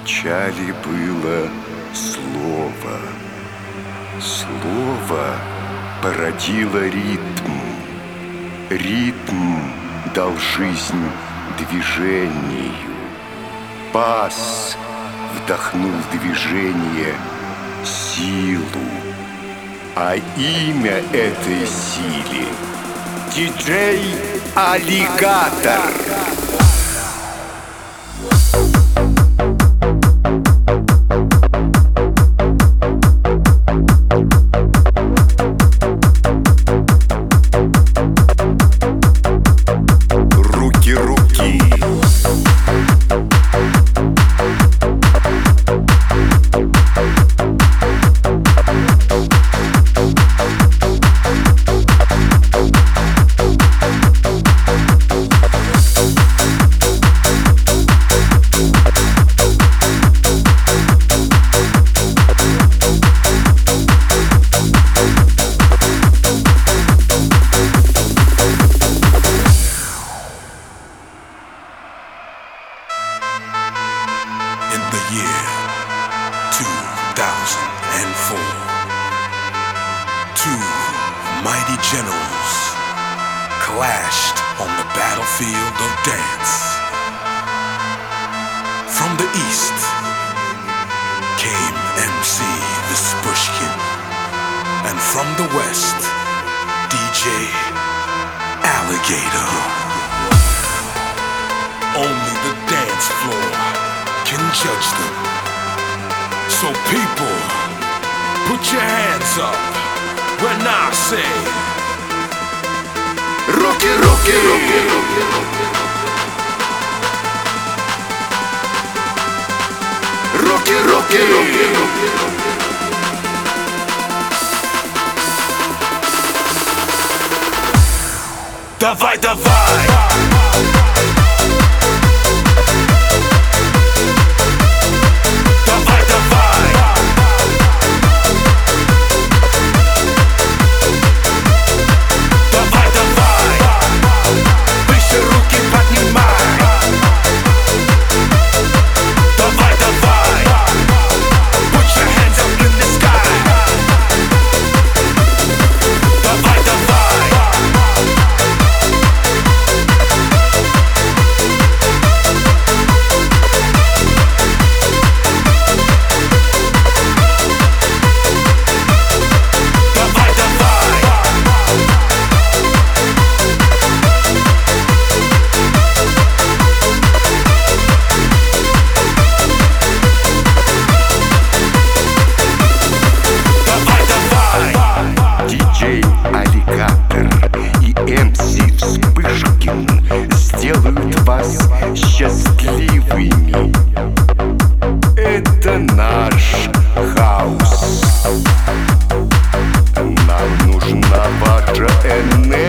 Вначале было слово. Слово породило ритм. Ритм дал жизнь движению. Бас вдохнул в движение силу. А имя этой силе — диджей-аллигатор. In the year 2004, two mighty generals clashed on the battlefield of dance. From the east came MC Vespushkin, and from the west, DJ Alligator. Only the dance floor can judge them. So people, put your hands up when I say Руки, руки, руки, руки, руки, руки, руки, руки. Давай, давай. Аллигатор и МС Вспышкин сделают вас счастливыми. Это наш хаос. Нам нужна ваша энергия.